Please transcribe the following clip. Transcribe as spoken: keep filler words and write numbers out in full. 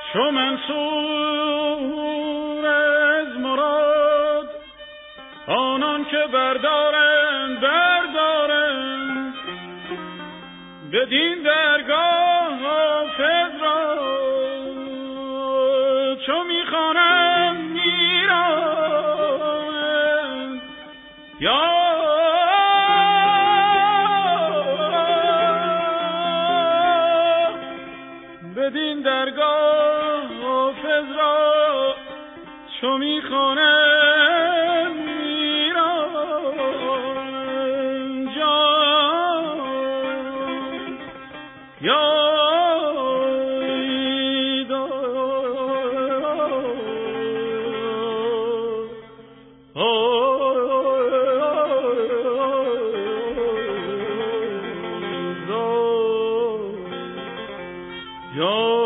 چو منصور از مراد آنان که بردارند بردارند بدین درگاه حافظ را چو میخوانند میرند یا بدین درگاه حافظ را چو میخوانند میرند جان یا Yo